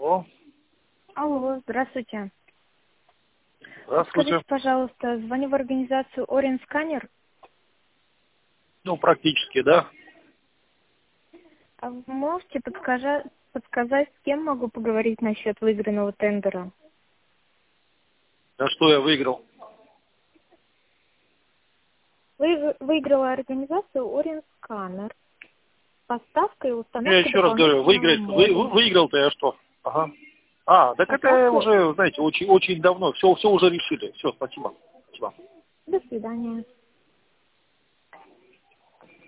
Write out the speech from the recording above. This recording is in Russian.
Алло. Алло, здравствуйте. Здравствуйте. Скажите, пожалуйста, звоню в организацию Orange Scanner. Ну, практически, да. А вы можете подсказать, с кем могу поговорить насчет выигранного тендера? А что я выиграл? Выиграла организация Orange Scanner. Поставка и Я установка еще раз говорю, дополнительного модуля. выиграл-то я что? Ага. А, так это Поставка. уже, знаете, очень давно. Все уже решили. Все, спасибо. Спасибо. До свидания.